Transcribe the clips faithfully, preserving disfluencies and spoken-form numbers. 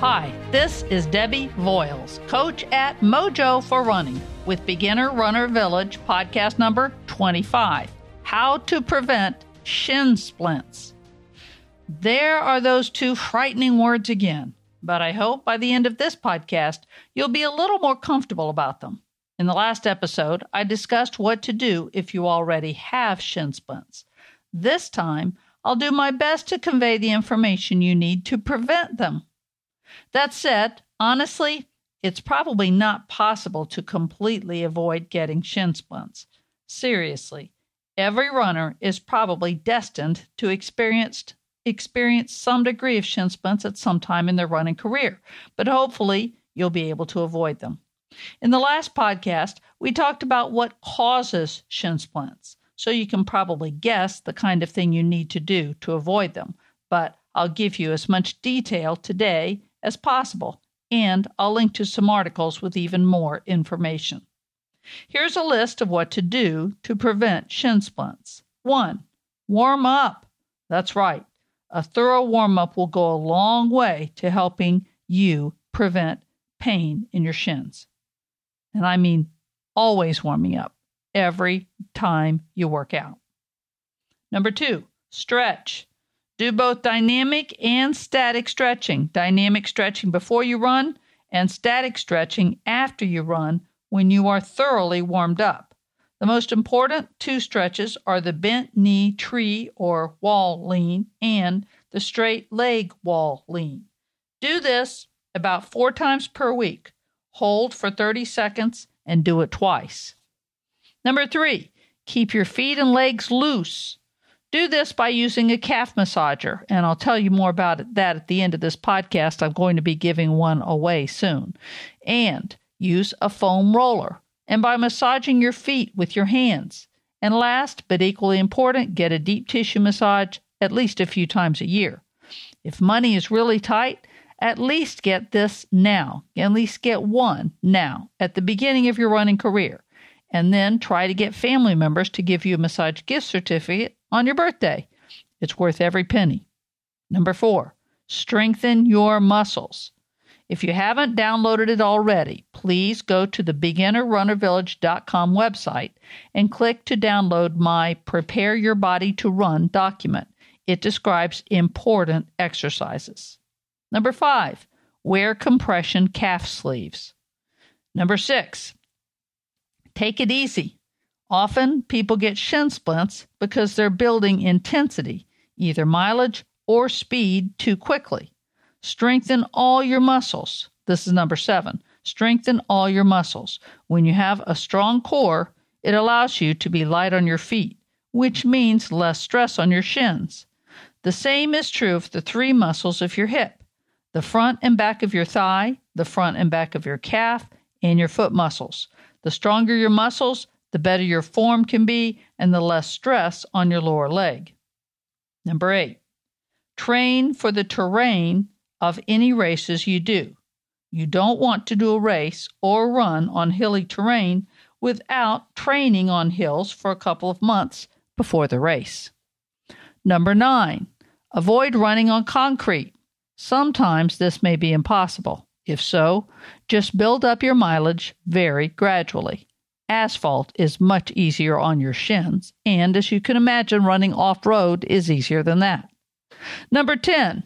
Hi, this is Debbie Voiles, coach at Mojo for Running, with Beginner Runner Village podcast number twenty-five, How to Prevent Shin Splints. There are those two frightening words again, but I hope by the end of this podcast, you'll be a little more comfortable about them. In the last episode, I discussed what to do if you already have shin splints. This time, I'll do my best to convey the information you need to prevent them. That said, honestly, it's probably not possible to completely avoid getting shin splints. Seriously, every runner is probably destined to experience, experience some degree of shin splints at some time in their running career, but hopefully you'll be able to avoid them. In the last podcast, we talked about what causes shin splints, so you can probably guess the kind of thing you need to do to avoid them, but I'll give you as much detail today as possible, and I'll link to some articles with even more information. Here's a list of what to do to prevent shin splints. One, warm up. That's right. A thorough warm-up will go a long way to helping you prevent pain in your shins. And I mean always warming up every time you work out. Number two, stretch. Do both dynamic and static stretching. Dynamic stretching before you run and static stretching after you run when you are thoroughly warmed up. The most important two stretches are the bent knee tree or wall lean and the straight leg wall lean. Do this about four times per week. Hold for thirty seconds and do it twice. Number three, keep your feet and legs loose. Do this by using a calf massager, and I'll tell you more about that at the end of this podcast. I'm going to be giving one away soon. And use a foam roller, and by massaging your feet with your hands. And last, but equally important, get a deep tissue massage at least a few times a year. If money is really tight, at least get this now. At least get one now at the beginning of your running career. And then try to get family members to give you a massage gift certificate on your birthday. It's worth every penny. Number four, strengthen your muscles. If you haven't downloaded it already, please go to the beginner runner village dot com website and click to download my Prepare Your Body to Run document. It describes important exercises. Number five, wear compression calf sleeves. Number six, take it easy. Often people get shin splints because they're building intensity, either mileage or speed, too quickly. Strengthen all your muscles. This is number seven. Strengthen all your muscles. When you have a strong core, it allows you to be light on your feet, which means less stress on your shins. The same is true of the three muscles of your hip, the front and back of your thigh, the front and back of your calf, and your foot muscles. The stronger your muscles, the better your form can be and the less stress on your lower leg. Number eight, train for the terrain of any races you do. You don't want to do a race or run on hilly terrain without training on hills for a couple of months before the race. Number nine, avoid running on concrete. Sometimes this may be impossible. If so, just build up your mileage very gradually. Asphalt is much easier on your shins, and as you can imagine, running off-road is easier than that. Number ten,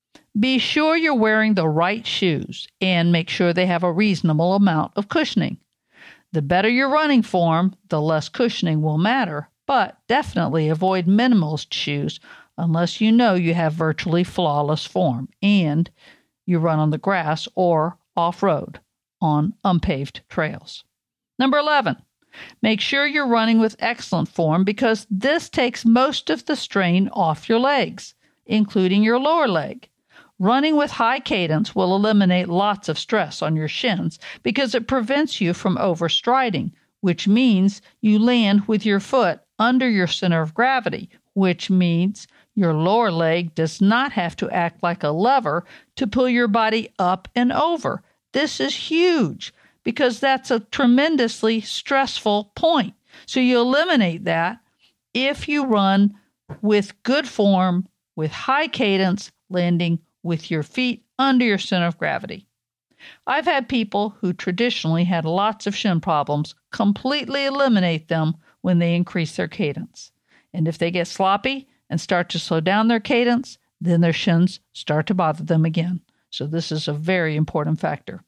be sure you're wearing the right shoes and make sure they have a reasonable amount of cushioning. The better your running form, the less cushioning will matter, but definitely avoid minimalist shoes unless you know you have virtually flawless form and you run on the grass or off-road on unpaved trails. Number eleven, make sure you're running with excellent form because this takes most of the strain off your legs, including your lower leg. Running with high cadence will eliminate lots of stress on your shins because it prevents you from overstriding, which means you land with your foot under your center of gravity, which means your lower leg does not have to act like a lever to pull your body up and over. This is huge because that's a tremendously stressful point. So you eliminate that if you run with good form, with high cadence, landing with your feet under your center of gravity. I've had people who traditionally had lots of shin problems completely eliminate them when they increase their cadence. And if they get sloppy and start to slow down their cadence, then their shins start to bother them again. So this is a very important factor.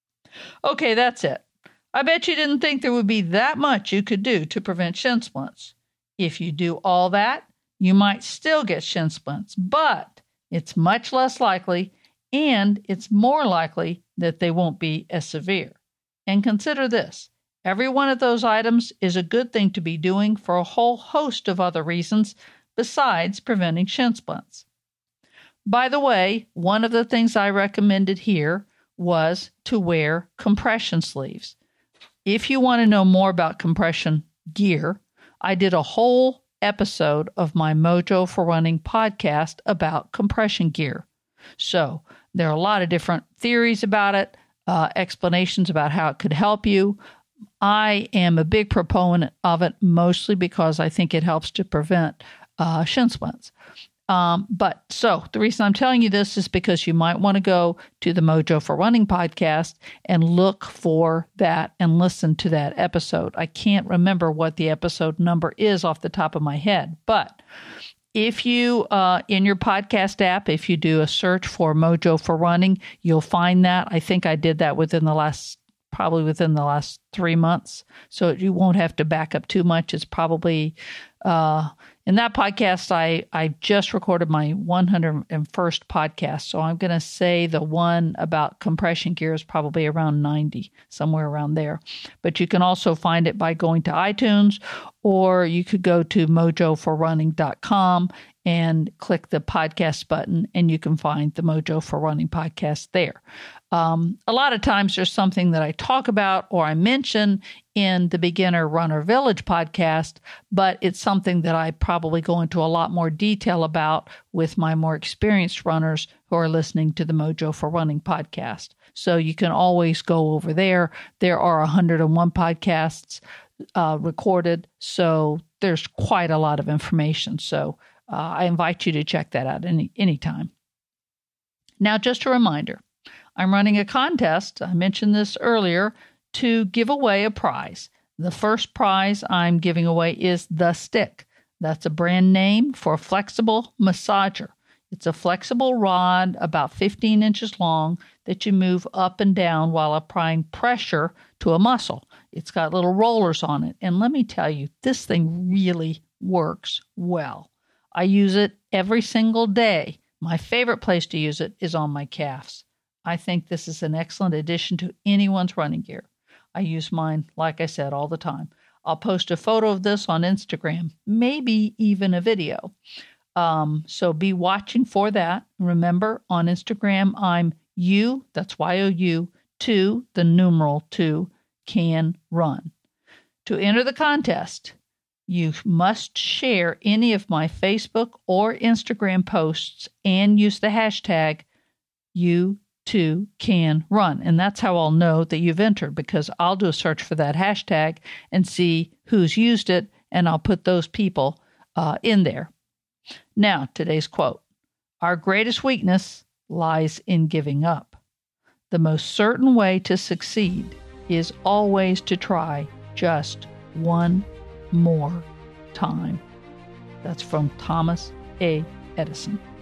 Okay, that's it. I bet you didn't think there would be that much you could do to prevent shin splints. If you do all that, you might still get shin splints, but it's much less likely, and it's more likely that they won't be as severe. And consider this. Every one of those items is a good thing to be doing for a whole host of other reasons besides preventing shin splints. By the way, one of the things I recommended here was to wear compression sleeves. If you want to know more about compression gear, I did a whole episode of my Mojo for Running podcast about compression gear. So there are a lot of different theories about it, uh, explanations about how it could help you. I am a big proponent of it, mostly because I think it helps to prevent uh, shin splints. Um, but so the reason I'm telling you this is because you might want to go to the Mojo for Running podcast and look for that and listen to that episode. I can't remember what the episode number is off the top of my head, but if you, uh, in your podcast app, if you do a search for Mojo for Running, you'll find that. I think I did that within the last, probably within the last three months. So you won't have to back up too much. It's probably, uh, in that podcast, I, I just recorded my one hundred first podcast. So I'm going to say the one about compression gear is probably around ninety, somewhere around there. But you can also find it by going to iTunes, or you could go to mojo for running dot com and click the podcast button, and you can find the Mojo for Running podcast there. Um, a lot of times there's something that I talk about or I mention in the Beginner Runner Village podcast, but it's something that I probably go into a lot more detail about with my more experienced runners who are listening to the Mojo for Running podcast. So you can always go over there. There are one hundred one podcasts uh, recorded, so there's quite a lot of information. So uh, I invite you to check that out any anytime. Now, just a reminder, I'm running a contest, I mentioned this earlier, to give away a prize. The first prize I'm giving away is The Stick. That's a brand name for a flexible massager. It's a flexible rod about fifteen inches long that you move up and down while applying pressure to a muscle. It's got little rollers on it. And let me tell you, this thing really works well. I use it every single day. My favorite place to use it is on my calves. I think this is an excellent addition to anyone's running gear. I use mine, like I said, all the time. I'll post a photo of this on Instagram, maybe even a video. Um, so be watching for that. Remember, on Instagram, I'm you, that's Y O U, two, the numeral two, can run. To enter the contest, you must share any of my Facebook or Instagram posts and use the hashtag you too can run. And that's how I'll know that you've entered, because I'll do a search for that hashtag and see who's used it, and I'll put those people uh, in there. Now, today's quote: "Our greatest weakness lies in giving up. The most certain way to succeed is always to try just one more time." That's from Thomas A. Edison.